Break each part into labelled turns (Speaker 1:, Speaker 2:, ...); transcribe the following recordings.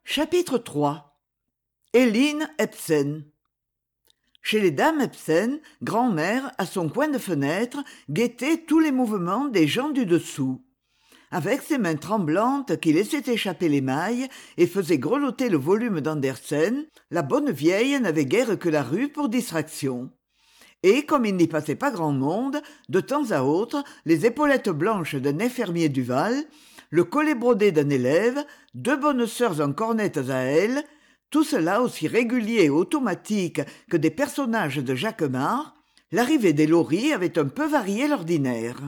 Speaker 1: Chapitre 3. Éline Ebsen. Chez les dames Ebsen, grand-mère, à son coin de fenêtre, guettait tous les mouvements des gens du dessous. Avec ses mains tremblantes qui laissaient échapper les mailles et faisaient grelotter le volume d'Andersen, la bonne vieille n'avait guère que la rue pour distraction. Et comme il n'y passait pas grand monde, de temps à autre, les épaulettes blanches d'un infirmier du Val, le collet brodé d'un élève, deux bonnes sœurs en cornettes à elles, tout cela aussi régulier et automatique que des personnages de Jacquemart, l'arrivée des Laurie avait un peu varié l'ordinaire.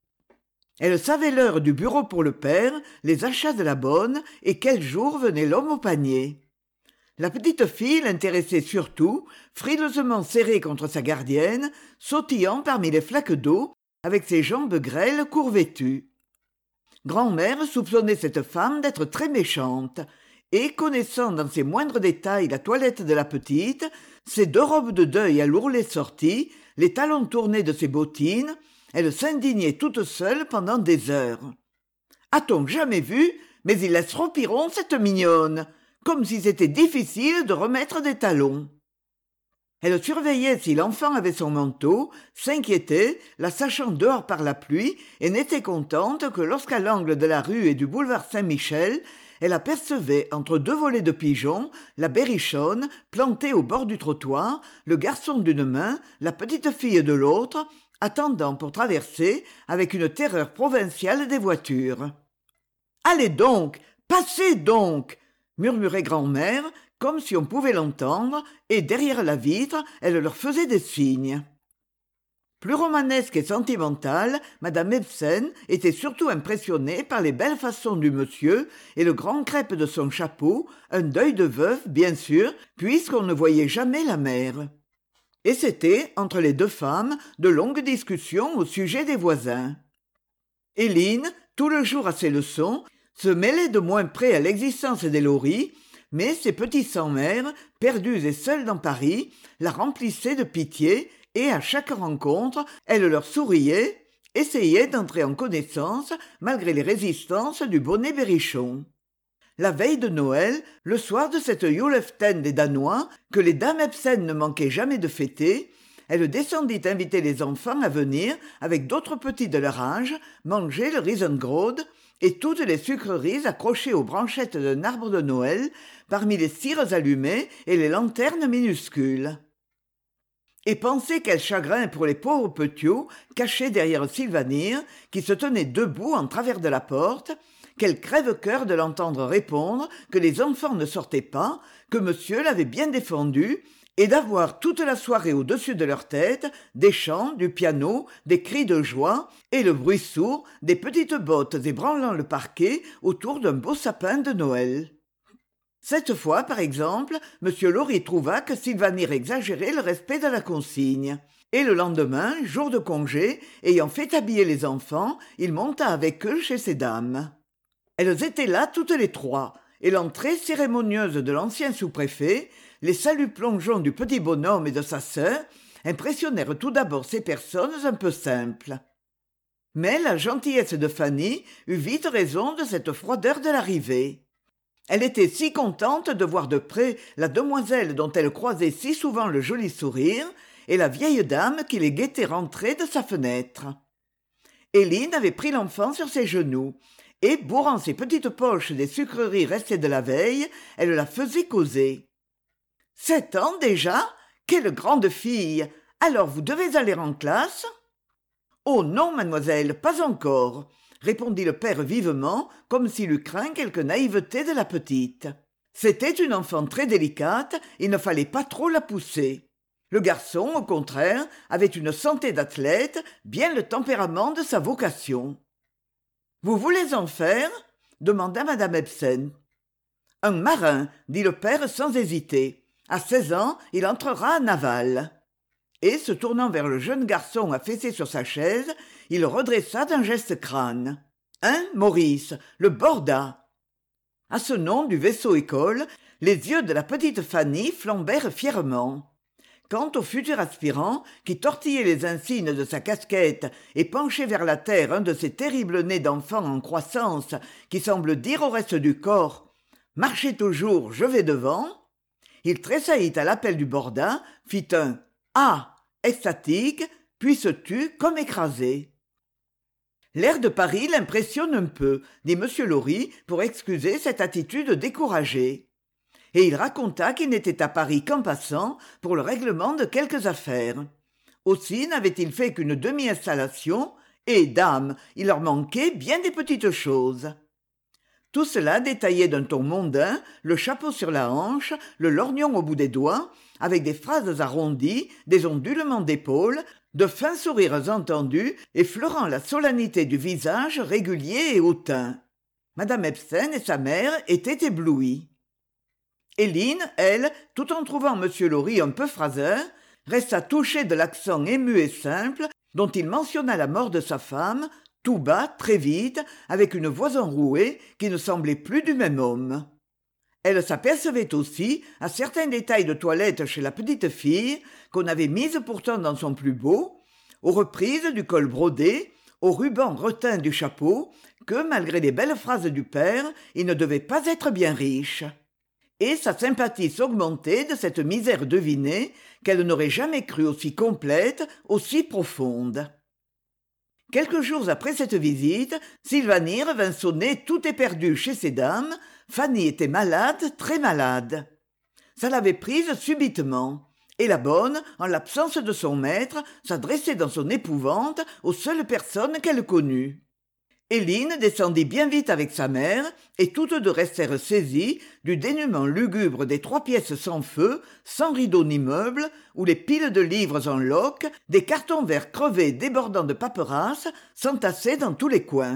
Speaker 1: Elle savait l'heure du bureau pour le père, les achats de la bonne, et quel jour venait l'homme au panier. La petite fille l'intéressait surtout, frileusement serrée contre sa gardienne, sautillant parmi les flaques d'eau, avec ses jambes grêles court-vêtues. Grand-mère soupçonnait cette femme d'être très méchante, et connaissant dans ses moindres détails la toilette de la petite, ses deux robes de deuil à l'ourlet sorti, les talons tournés de ses bottines, elle s'indignait toute seule pendant des heures. A-t-on jamais vu, mais ils laisseront Piron cette mignonne, comme si c'était difficile de remettre des talons. Elle surveillait si l'enfant avait son manteau, s'inquiétait, la sachant dehors par la pluie, et n'était contente que lorsqu'à l'angle de la rue et du boulevard Saint-Michel, elle apercevait entre deux volées de pigeons la berrichonne plantée au bord du trottoir, le garçon d'une main, la petite fille de l'autre, attendant pour traverser avec une terreur provinciale des voitures. « Allez donc, passez donc !» murmurait grand-mère, comme si on pouvait l'entendre, et derrière la vitre, elle leur faisait des signes. Plus romanesque et sentimentale, madame Ebsen était surtout impressionnée par les belles façons du monsieur et le grand crêpe de son chapeau, un deuil de veuve, bien sûr, puisqu'on ne voyait jamais la mère. Et c'était, entre les deux femmes, de longues discussions au sujet des voisins. Éline, tout le jour à ses leçons, se mêlait de moins près à l'existence des Laurie, mais ses petits sans-mère, perdus et seuls dans Paris, la remplissaient de pitié et à chaque rencontre, elle leur souriait, essayait d'entrer en connaissance malgré les résistances du bonnet berrichon. La veille de Noël, le soir de cette Julaften des Danois, que les dames Ebsen ne manquaient jamais de fêter, elle descendit inviter les enfants à venir, avec d'autres petits de leur âge, manger le Riesengraude et toutes les sucreries accrochées aux branchettes d'un arbre de Noël, parmi les cires allumées et les lanternes minuscules. Et pensez quel chagrin pour les pauvres petiots cachés derrière Sylvanire, qui se tenait debout en travers de la porte, quel crève-cœur de l'entendre répondre que les enfants ne sortaient pas, que monsieur l'avait bien défendu, et d'avoir toute la soirée au-dessus de leur tête des chants, du piano, des cris de joie et le bruit sourd des petites bottes ébranlant le parquet autour d'un beau sapin de Noël. Cette fois, par exemple, M. Laurie trouva que Sylvanire exagérait le respect de la consigne. Et le lendemain, jour de congé, ayant fait habiller les enfants, il monta avec eux chez ces dames. Elles étaient là toutes les trois, et l'entrée cérémonieuse de l'ancien sous-préfet, les saluts plongeants du petit bonhomme et de sa sœur, impressionnèrent tout d'abord ces personnes un peu simples. Mais la gentillesse de Fanny eut vite raison de cette froideur de l'arrivée. Elle était si contente de voir de près la demoiselle dont elle croisait si souvent le joli sourire, et la vieille dame qui les guettait rentrer de sa fenêtre. Éline avait pris l'enfant sur ses genoux, et, bourrant ses petites poches des sucreries restées de la veille, elle la faisait causer. « 7 ans déjà ? Quelle grande fille ! Alors vous devez aller en classe ?»« Oh non, mademoiselle, pas encore !» répondit le père vivement, comme s'il eût craint quelque naïveté de la petite. C'était une enfant très délicate, il ne fallait pas trop la pousser. Le garçon, au contraire, avait une santé d'athlète, bien le tempérament de sa vocation. « Vous voulez en faire ?» demanda madame Ebsen. « Un marin, dit le père sans hésiter. À 16 ans, il entrera à Naval. » Et, se tournant vers le jeune garçon affaissé sur sa chaise, il le redressa d'un geste crâne. « Hein, Maurice, le Borda !» À ce nom du vaisseau-école, les yeux de la petite Fanny flambèrent fièrement. Quant au futur aspirant, qui tortillait les insignes de sa casquette et penchait vers la terre un de ces terribles nez d'enfant en croissance qui semblent dire au reste du corps Marchez toujours, je vais devant. Il tressaillit à l'appel du bordin, fit un « Ah !» extatique, puis se tut comme écrasé. L'air de Paris l'impressionne un peu, dit M. Laurie pour excuser cette attitude découragée. Et il raconta qu'il n'était à Paris qu'en passant pour le règlement de quelques affaires. Aussi n'avait-il fait qu'une demi-installation, et, dame, il leur manquait bien des petites choses. Tout cela détaillé d'un ton mondain, le chapeau sur la hanche, le lorgnon au bout des doigts, avec des phrases arrondies, des ondulements d'épaules, de fins sourires entendus, effleurant la solennité du visage régulier et hautain. Madame Epstein et sa mère étaient éblouies. Éline, elle, tout en trouvant M. Laurie un peu phraseur, resta touchée de l'accent ému et simple dont il mentionna la mort de sa femme, tout bas, très vite, avec une voix enrouée qui ne semblait plus du même homme. Elle s'apercevait aussi à certains détails de toilette chez la petite fille, qu'on avait mises pourtant dans son plus beau, aux reprises du col brodé, au ruban reteint du chapeau, que, malgré les belles phrases du père, il ne devait pas être bien riche. Et sa sympathie s'augmentait de cette misère devinée qu'elle n'aurait jamais crue aussi complète, aussi profonde. Quelques jours après cette visite, Sylvanire vint sonner tout éperdu chez ces dames. Fanny était malade, très malade. Ça l'avait prise subitement. Et la bonne, en l'absence de son maître, s'adressait dans son épouvante aux seules personnes qu'elle connut. Éline descendit bien vite avec sa mère, et toutes deux restèrent saisies du dénûment lugubre des 3 pièces sans feu, sans rideaux ni meubles, où les piles de livres en loques, des cartons verts crevés débordant de paperasses, s'entassaient dans tous les coins.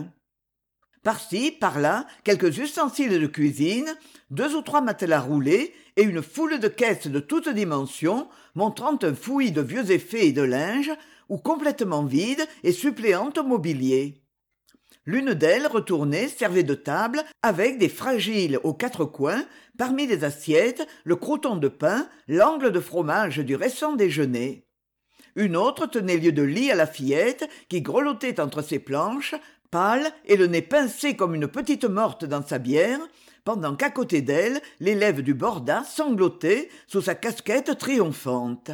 Speaker 1: Par-ci, par-là, quelques ustensiles de cuisine, 2 ou 3 matelas roulés et une foule de caisses de toutes dimensions, montrant un fouillis de vieux effets et de linge, ou complètement vides et suppléant au mobilier. L'une d'elles, retournée, servait de table avec des fragiles aux 4 coins, parmi les assiettes, le croûton de pain, l'angle de fromage du récent déjeuner. Une autre tenait lieu de lit à la fillette qui grelottait entre ses planches, pâle et le nez pincé comme une petite morte dans sa bière, pendant qu'à côté d'elle, l'élève du borda sanglotait sous sa casquette triomphante.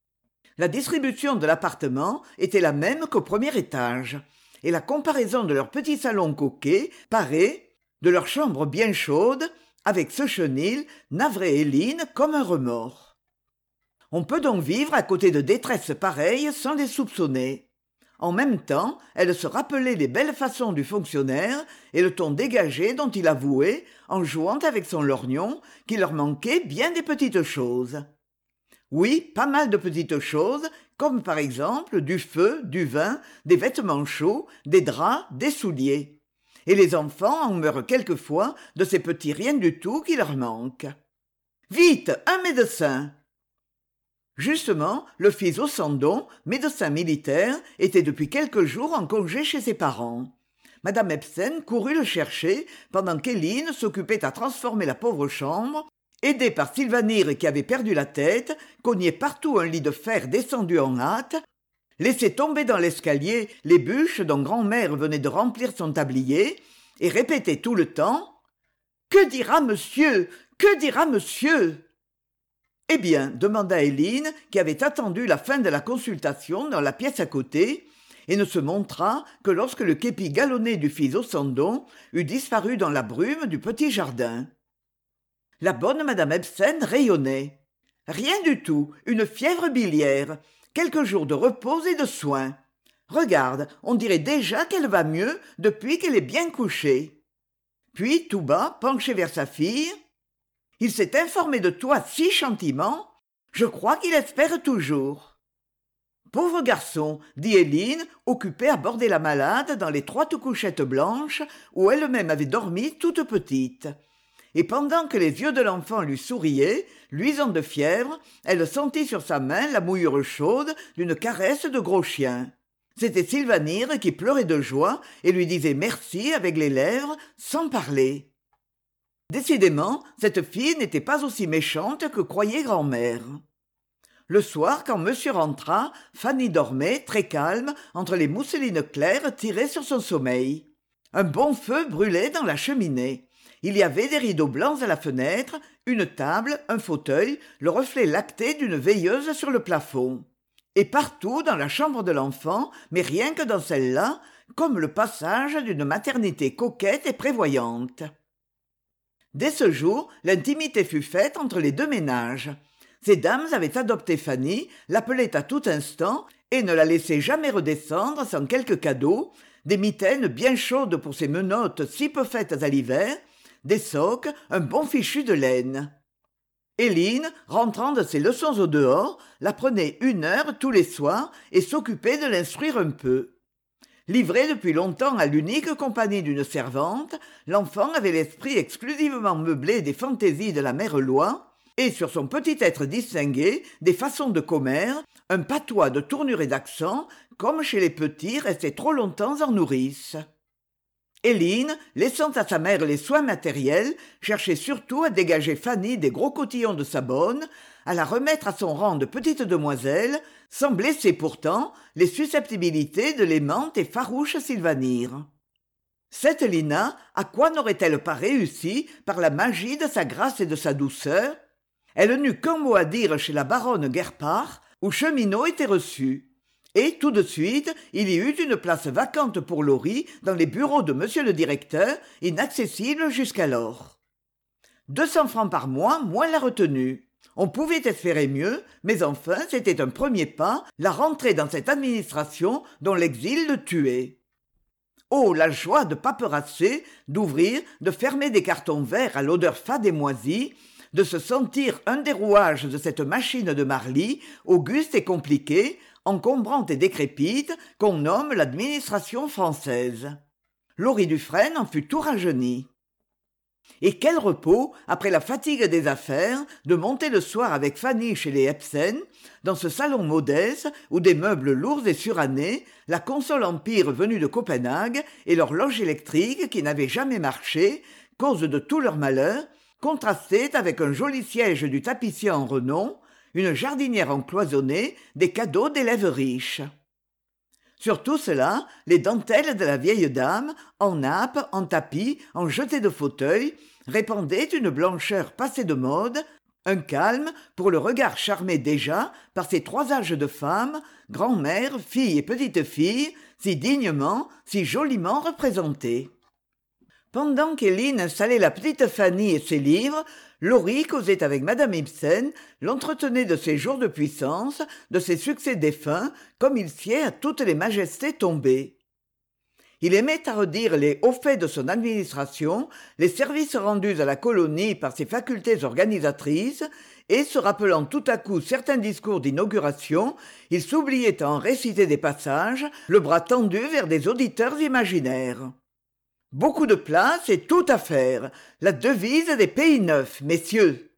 Speaker 1: La distribution de l'appartement était la même qu'au premier étage, et la comparaison de leur petit salon coquet, paré, de leur chambre bien chaude, avec ce chenil, navrait Éline comme un remords. On peut donc vivre à côté de détresses pareilles sans les soupçonner. En même temps, elle se rappelait les belles façons du fonctionnaire et le ton dégagé dont il avouait, en jouant avec son lorgnon, qu'il leur manquait bien des petites choses. Oui, pas mal de petites choses, comme par exemple du feu, du vin, des vêtements chauds, des draps, des souliers. Et les enfants en meurent quelquefois de ces petits rien du tout qui leur manquent. Vite, un médecin! Justement, le fils Ossandon, médecin militaire, était depuis quelques jours en congé chez ses parents. Madame Epstein courut le chercher pendant qu'Éline s'occupait à transformer la pauvre chambre, aidée par Sylvanire qui avait perdu la tête, cognait partout un lit de fer descendu en hâte, laissait tomber dans l'escalier les bûches dont grand-mère venait de remplir son tablier, et répétait tout le temps « Que dira monsieur? Que dira monsieur ?» Eh bien, demanda Éline, qui avait attendu la fin de la consultation dans la pièce à côté, et ne se montra que lorsque le képi galonné du fils Ossandon eut disparu dans la brume du petit jardin. La bonne madame Epstein rayonnait. Rien du tout, une fièvre biliaire, quelques jours de repos et de soins. Regarde, on dirait déjà qu'elle va mieux depuis qu'elle est bien couchée. Puis, tout bas, penché vers sa fille, « Il s'est informé de toi si gentiment, je crois qu'il espère toujours. » Pauvre garçon, dit Éline, occupée à border la malade dans l'étroite couchette blanche où elle-même avait dormi toute petite. Et pendant que les yeux de l'enfant lui souriaient, luisant de fièvre, elle sentit sur sa main la mouillure chaude d'une caresse de gros chien. C'était Sylvanire qui pleurait de joie et lui disait merci avec les lèvres, sans parler. Décidément, cette fille n'était pas aussi méchante que croyait grand-mère. Le soir, quand monsieur rentra, Fanny dormait, très calme, entre les mousselines claires tirées sur son sommeil. Un bon feu brûlait dans la cheminée, Il y avait des rideaux blancs à la fenêtre, une table, un fauteuil, le reflet lacté d'une veilleuse sur le plafond. Et partout dans la chambre de l'enfant, mais rien que dans celle-là, comme le passage d'une maternité coquette et prévoyante. Dès ce jour, l'intimité fut faite entre les deux ménages. Ces dames avaient adopté Fanny, l'appelaient à tout instant et ne la laissaient jamais redescendre sans quelques cadeaux, des mitaines bien chaudes pour ses menottes si peu faites à l'hiver, des socques, un bon fichu de laine. Éline, rentrant de ses leçons au dehors, la prenait 1 heure tous les soirs et s'occupait de l'instruire un peu. Livré depuis longtemps à l'unique compagnie d'une servante, l'enfant avait l'esprit exclusivement meublé des fantaisies de la mère Loi, et sur son petit être distingué des façons de commère, un patois de tournure et d'accent, comme chez les petits restés trop longtemps en nourrice. Éline, laissant à sa mère les soins matériels, cherchait surtout à dégager Fanny des gros cotillons de sa bonne, à la remettre à son rang de petite demoiselle, sans blesser pourtant les susceptibilités de l'aimante et farouche Sylvanire. Cette Lina, à quoi n'aurait-elle pas réussi par la magie de sa grâce et de sa douceur? Elle n'eut qu'un mot à dire chez la baronne Guerpard, où Cheminot était reçu. Et tout de suite, il y eut une place vacante pour Laurie dans les bureaux de monsieur le directeur, inaccessible jusqu'alors. 200 francs par mois, moins la retenue. On pouvait espérer mieux, mais enfin, c'était un premier pas, la rentrée dans cette administration dont l'exil le tuait. Oh, la joie de paperasser, d'ouvrir, de fermer des cartons verts à l'odeur fade et moisie, de se sentir un des rouages de cette machine de Marly, auguste et compliquée, encombrante et décrépite, qu'on nomme l'administration française. Laurie Dufresne en fut tout rajeunie. Et quel repos, après la fatigue des affaires, de monter le soir avec Fanny chez les Hebsen, dans ce salon modeste où des meubles lourds et surannés, la console Empire venue de Copenhague et l'horloge électrique qui n'avait jamais marché, cause de tout leur malheur, contrastaient avec un joli siège du tapissier en renom, une jardinière encloisonnée, des cadeaux d'élèves riches. Sur tout cela, les dentelles de la vieille dame, en nappes, en tapis, en jetés de fauteuils, répandaient une blancheur passée de mode, un calme pour le regard charmé déjà par ces 3 âges de femmes, grand-mère, fille et petite-fille, si dignement, si joliment représentées. Pendant qu'Éline installait la petite Fanny et ses livres, Laurie causait avec madame Ibsen, l'entretenait de ses jours de puissance, de ses succès défunts, comme il sied à toutes les majestés tombées. Il aimait à redire les hauts faits de son administration, les services rendus à la colonie par ses facultés organisatrices, et, se rappelant tout à coup certains discours d'inauguration, il s'oubliait à en réciter des passages, le bras tendu vers des auditeurs imaginaires. Beaucoup de place et tout à faire. La devise des pays neufs, messieurs.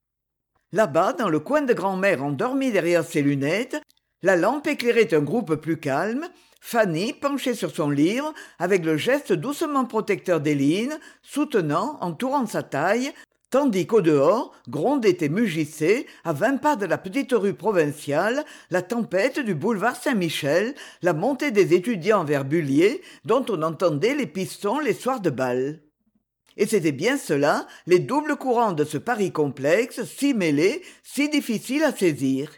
Speaker 1: Là-bas, dans le coin de grand-mère endormie derrière ses lunettes, la lampe éclairait un groupe plus calme, Fanny, penchée sur son livre, avec le geste doucement protecteur d'Éline, soutenant, entourant sa taille, tandis qu'au dehors grondait et mugissait, à 20 pas de la petite rue provinciale, la tempête du boulevard Saint-Michel, la montée des étudiants vers Bullier, dont on entendait les pistons les soirs de bal. Et c'était bien cela, les doubles courants de ce Paris complexe, si mêlés, si difficiles à saisir.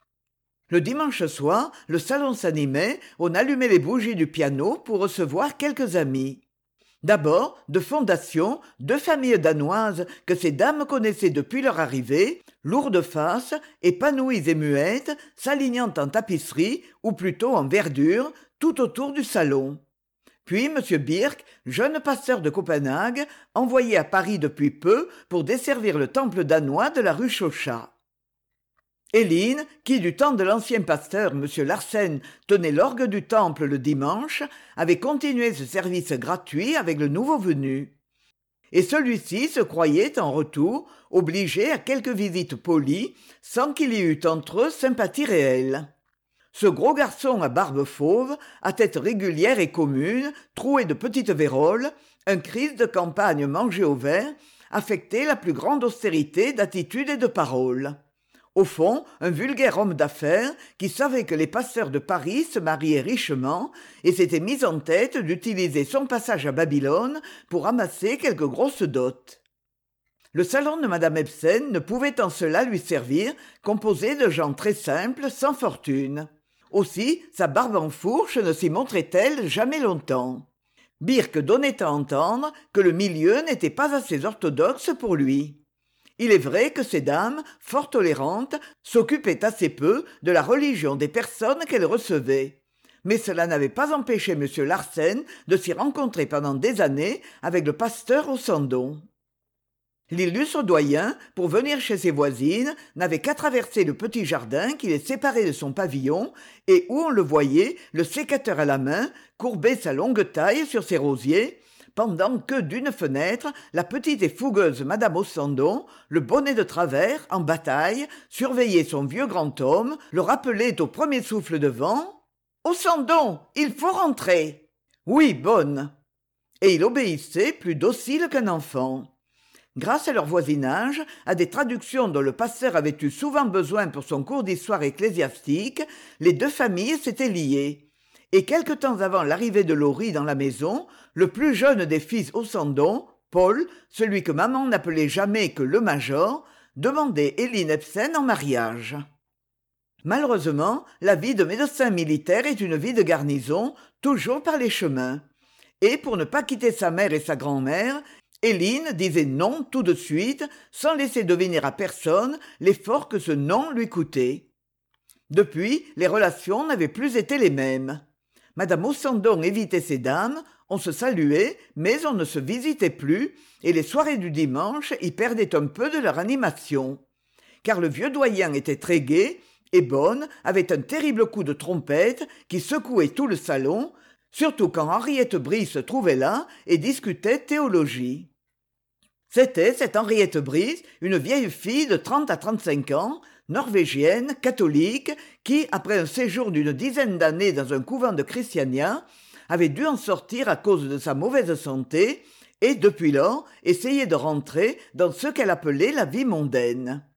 Speaker 1: Le dimanche soir, le salon s'animait, on allumait les bougies du piano pour recevoir quelques amis. D'abord, de fondation, 2 familles danoises que ces dames connaissaient depuis leur arrivée, lourdes faces, épanouies et muettes, s'alignant en tapisserie, ou plutôt en verdure, tout autour du salon. Puis M. Birk, jeune pasteur de Copenhague, envoyé à Paris depuis peu pour desservir le temple danois de la rue Chauchat. Éline, qui du temps de l'ancien pasteur M. Larsen tenait l'orgue du temple le dimanche, avait continué ce service gratuit avec le nouveau venu. Et celui-ci se croyait en retour obligé à quelques visites polies, sans qu'il y eût entre eux sympathie réelle. Ce gros garçon à barbe fauve, à tête régulière et commune, troué de petites véroles, un Christ de campagne mangé au vin, affectait la plus grande austérité d'attitude et de parole. Au fond, un vulgaire homme d'affaires qui savait que les passeurs de Paris se mariaient richement et s'était mis en tête d'utiliser son passage à Babylone pour amasser quelques grosses dots. Le salon de madame Ebsen ne pouvait en cela lui servir, composé de gens très simples, sans fortune. Aussi, sa barbe en fourche ne s'y montrait-elle jamais longtemps. Birk donnait à entendre que le milieu n'était pas assez orthodoxe pour lui. Il est vrai que ces dames, fort tolérantes, s'occupaient assez peu de la religion des personnes qu'elles recevaient. Mais cela n'avait pas empêché M. Larsen de s'y rencontrer pendant des années avec le pasteur Ossandon. L'illustre doyen, pour venir chez ses voisines, n'avait qu'à traverser le petit jardin qui les séparait de son pavillon et où on le voyait, le sécateur à la main, courber sa longue taille sur ses rosiers, pendant que d'une fenêtre, la petite et fougueuse madame Ossandon, le bonnet de travers, en bataille, surveillait son vieux grand homme, le rappelait au premier souffle de vent. « Ossandon, il faut rentrer !»« Oui, bonne !» Et il obéissait plus docile qu'un enfant. Grâce à leur voisinage, à des traductions dont le pasteur avait eu souvent besoin pour son cours d'histoire ecclésiastique, les deux familles s'étaient liées. Et quelque temps avant l'arrivée de Laurie dans la maison, le plus jeune des fils Ossandon, Paul, celui que maman n'appelait jamais que le major, demandait Éline Ebsen en mariage. Malheureusement, la vie de médecin militaire est une vie de garnison, toujours par les chemins. Et pour ne pas quitter sa mère et sa grand-mère, Éline disait non tout de suite, sans laisser deviner à personne l'effort que ce non lui coûtait. Depuis, les relations n'avaient plus été les mêmes. Madame Ossandon évitait ces dames, on se saluait, mais on ne se visitait plus, et les soirées du dimanche y perdaient un peu de leur animation. Car le vieux doyen était très gai, et Bonne avait un terrible coup de trompette qui secouait tout le salon, surtout quand Henriette Brie se trouvait là et discutait théologie. C'était cette Henriette Brie, une vieille fille de 30 à 35 ans, norvégienne, catholique, qui, après un séjour d'une dizaine d'années dans un couvent de Christiania, avait dû en sortir à cause de sa mauvaise santé et, depuis lors, essayait de rentrer dans ce qu'elle appelait la vie mondaine.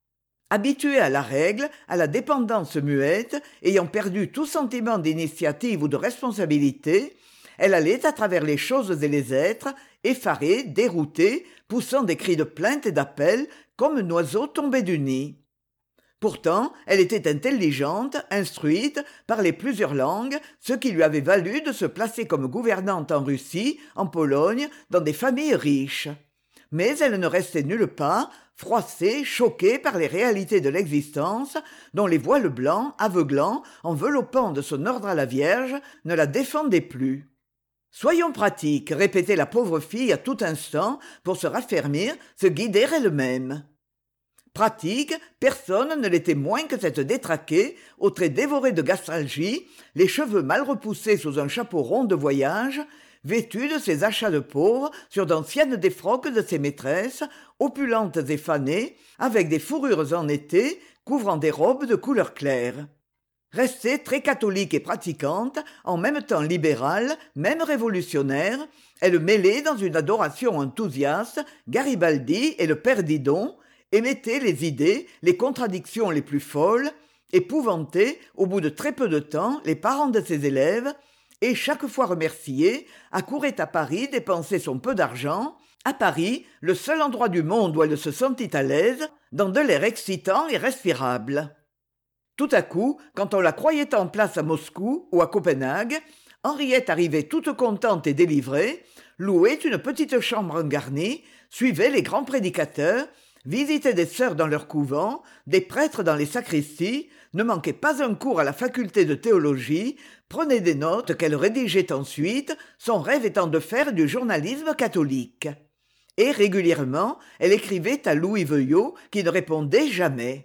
Speaker 1: Habituée à la règle, à la dépendance muette, ayant perdu tout sentiment d'initiative ou de responsabilité, elle allait à travers les choses et les êtres, effarée, déroutée, poussant des cris de plainte et d'appel comme un oiseau tombé du nid. Pourtant, elle était intelligente, instruite, parlait plusieurs langues, ce qui lui avait valu de se placer comme gouvernante en Russie, en Pologne, dans des familles riches. Mais elle ne restait nulle part, froissée, choquée par les réalités de l'existence, dont les voiles blancs, aveuglants, enveloppant de son ordre à la Vierge, ne la défendaient plus. « Soyons pratiques », répétait la pauvre fille à tout instant, pour se raffermir, se guider elle-même. Pratique, personne ne l'était moins que cette détraquée, aux traits dévorés de gastralgie, les cheveux mal repoussés sous un chapeau rond de voyage, vêtue de ses achats de pauvres sur d'anciennes défroques de ses maîtresses, opulentes et fanées, avec des fourrures en été, couvrant des robes de couleur claire. Restée très catholique et pratiquante, en même temps libérale, même révolutionnaire, elle mêlait dans une adoration enthousiaste Garibaldi et le père Didon, émettait les idées, les contradictions les plus folles, épouvantait, au bout de très peu de temps, les parents de ses élèves, et, chaque fois remerciée, accourait à Paris dépenser son peu d'argent, à Paris, le seul endroit du monde où elle se sentit à l'aise, dans de l'air excitant et respirable. Tout à coup, quand on la croyait en place à Moscou ou à Copenhague, Henriette arrivait toute contente et délivrée, louait une petite chambre garnie, suivait les grands prédicateurs, visitait des sœurs dans leurs couvents, des prêtres dans les sacristies, ne manquait pas un cours à la faculté de théologie, prenait des notes qu'elle rédigeait ensuite, son rêve étant de faire du journalisme catholique. Et régulièrement, elle écrivait à Louis Veuillot, qui ne répondait jamais.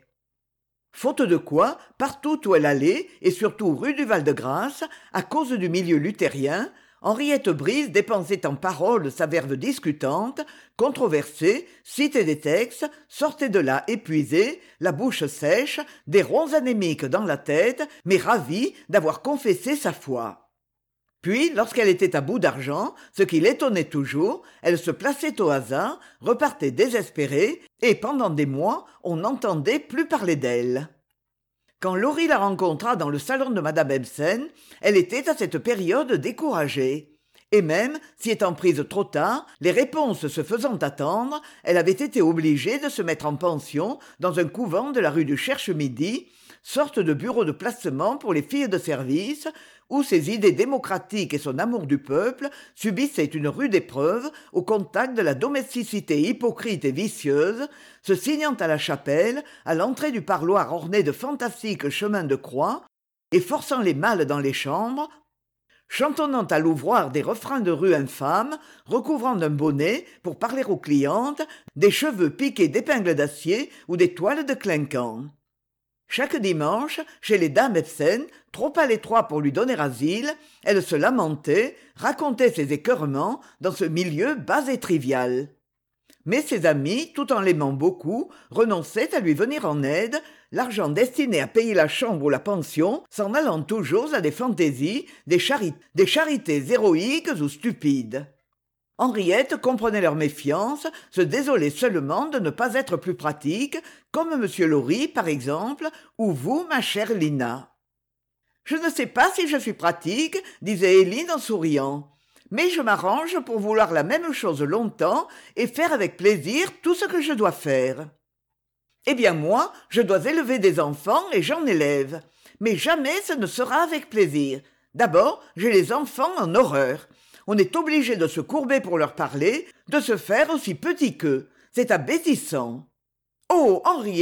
Speaker 1: Faute de quoi, partout où elle allait, et surtout rue du Val-de-Grâce, à cause du milieu luthérien, Henriette Brise dépensait en paroles sa verve discutante, controversait, citait des textes, sortait de là épuisée, la bouche sèche, des ronds anémiques dans la tête, mais ravie d'avoir confessé sa foi. Puis, lorsqu'elle était à bout d'argent, ce qui l'étonnait toujours, elle se plaçait au hasard, repartait désespérée, et pendant des mois, on n'entendait plus parler d'elle. Quand Laurie la rencontra dans le salon de madame Ebsen, elle était à cette période découragée. Et même, s'y étant prise trop tard, les réponses se faisant attendre, elle avait été obligée de se mettre en pension dans un couvent de la rue du Cherche-Midi, sorte de bureau de placement pour les filles de service, où ses idées démocratiques et son amour du peuple subissaient une rude épreuve au contact de la domesticité hypocrite et vicieuse, se signant à la chapelle, à l'entrée du parloir orné de fantastiques chemins de croix, et forçant les mâles dans les chambres, chantonnant à l'ouvroir des refrains de rue infâmes, recouvrant d'un bonnet, pour parler aux clientes, des cheveux piqués d'épingles d'acier ou des toiles de clinquant. Chaque dimanche, chez les dames Ebsen, trop à l'étroit pour lui donner asile, elle se lamentait, racontait ses écœurements dans ce milieu bas et trivial. Mais ses amis, tout en l'aimant beaucoup, renonçaient à lui venir en aide, l'argent destiné à payer la chambre ou la pension s'en allant toujours à des fantaisies, des charités héroïques ou stupides. Henriette comprenait leur méfiance, se désolait seulement de ne pas être plus pratique, comme M. Laurie, par exemple, ou vous, ma chère Lina. « Je ne sais pas si je suis pratique, disait Éline en souriant, mais je m'arrange pour vouloir la même chose longtemps et faire avec plaisir tout ce que je dois faire. Eh bien moi, je dois élever des enfants et j'en élève, mais jamais ce ne sera avec plaisir. D'abord, j'ai les enfants en horreur. On est obligé de se courber pour leur parler, de se faire aussi petit qu'eux. C'est abêtissant. Oh, Henriette !»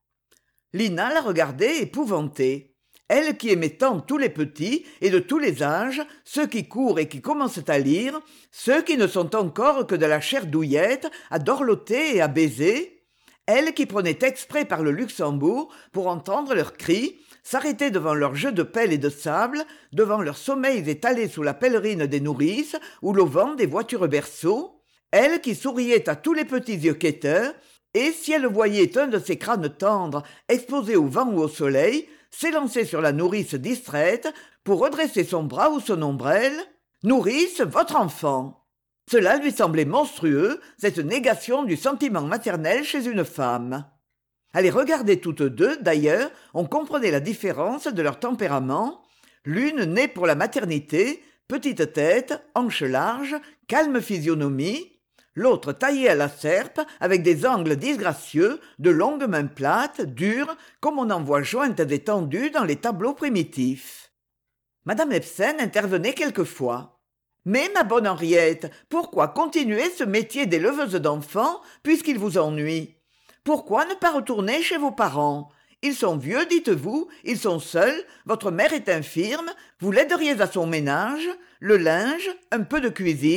Speaker 1: Lina la regardait épouvantée. Elle qui aimait tant tous les petits et de tous les âges, ceux qui courent et qui commencent à lire, ceux qui ne sont encore que de la chair douillette, à dorloter et à baiser, elle qui prenait exprès par le Luxembourg pour entendre leurs cris, s'arrêtait devant leurs jeux de pelle et de sable, devant leurs sommeils étalés sous la pèlerine des nourrices ou l'auvent des voitures berceaux, elle qui souriait à tous les petits yeux quêteurs, et si elle voyait un de ces crânes tendres exposés au vent ou au soleil, s'élancer sur la nourrice distraite pour redresser son bras ou son ombrelle. « Nourrice, votre enfant !» Cela lui semblait monstrueux, cette négation du sentiment maternel chez une femme. À les regarder toutes deux, d'ailleurs, on comprenait la différence de leur tempérament, l'une née pour la maternité, petite tête, hanches larges, calme physionomie, l'autre taillée à la serpe, avec des angles disgracieux, de longues mains plates, dures, comme on en voit jointes et tendues dans les tableaux primitifs. Madame Ebsen intervenait quelquefois. « Mais, ma bonne Henriette, pourquoi continuer ce métier d'éleveuse d'enfants, puisqu'il vous ennuie ? Pourquoi ne pas retourner chez vos parents ? Ils sont vieux, dites-vous, ils sont seuls, votre mère est infirme, vous l'aideriez à son ménage, le linge, un peu de cuisine. »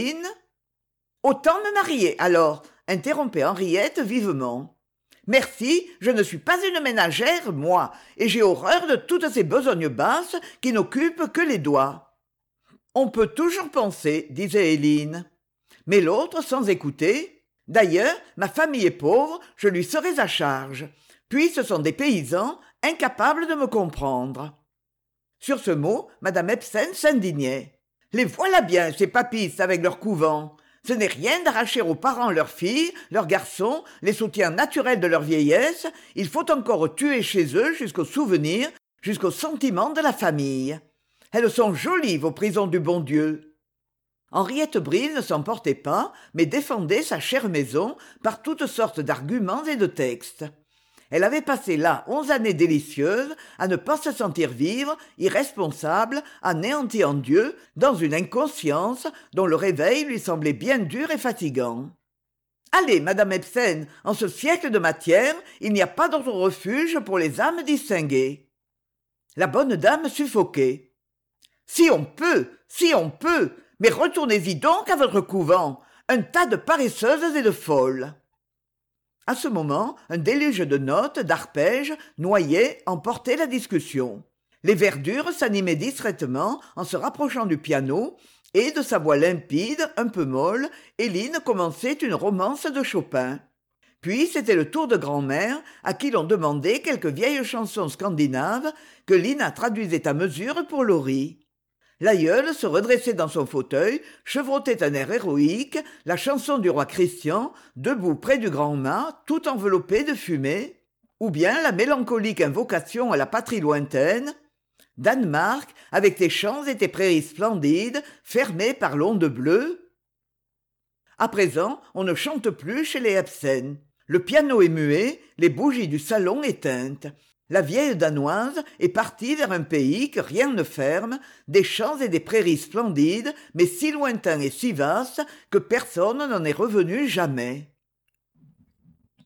Speaker 1: « Autant me marier, alors !» interrompait Henriette vivement. « Merci, je ne suis pas une ménagère, moi, et j'ai horreur de toutes ces besognes basses qui n'occupent que les doigts. »« On peut toujours penser, » disait Éline. Mais l'autre, sans écouter, « D'ailleurs, ma famille est pauvre, je lui serais à charge. Puis ce sont des paysans, incapables de me comprendre. » Sur ce mot, madame Ebsen s'indignait. « Les voilà bien, ces papistes avec leur couvent. Ce n'est rien d'arracher aux parents leurs filles, leurs garçons, les soutiens naturels de leur vieillesse. Il faut encore tuer chez eux jusqu'au souvenir, jusqu'au sentiment de la famille. Elles sont jolies, vos prisons du bon Dieu. » Henriette Bril ne s'emportait pas, mais défendait sa chère maison par toutes sortes d'arguments et de textes. Elle avait passé là 11 années délicieuses à ne pas se sentir vivre, irresponsable, anéantie en Dieu, dans une inconscience dont le réveil lui semblait bien dur et fatigant. « Allez, madame Ebsen, en ce siècle de matière, il n'y a pas d'autre refuge pour les âmes distinguées. » La bonne dame suffoquait. « Si on peut, mais retournez-y donc à votre couvent, un tas de paresseuses et de folles. » À ce moment, un déluge de notes, d'arpèges, noyait, emportait la discussion. Les verdures s'animaient distraitement en se rapprochant du piano, et de sa voix limpide, un peu molle, Éline commençait une romance de Chopin. Puis c'était le tour de grand-mère, à qui l'on demandait quelques vieilles chansons scandinaves que Lina traduisait à mesure pour Laurie. L'aïeul se redressait dans son fauteuil, chevautait un air héroïque, la chanson du roi Christian, debout près du grand mât, tout enveloppé de fumée, ou bien la mélancolique invocation à la patrie lointaine, Danemark, avec tes champs et tes prairies splendides, fermées par l'onde bleue. À présent, on ne chante plus chez les Ibsen. Le piano est muet, les bougies du salon éteintes. La vieille danoise est partie vers un pays que rien ne ferme, des champs et des prairies splendides, mais si lointains et si vastes que personne n'en est revenu jamais.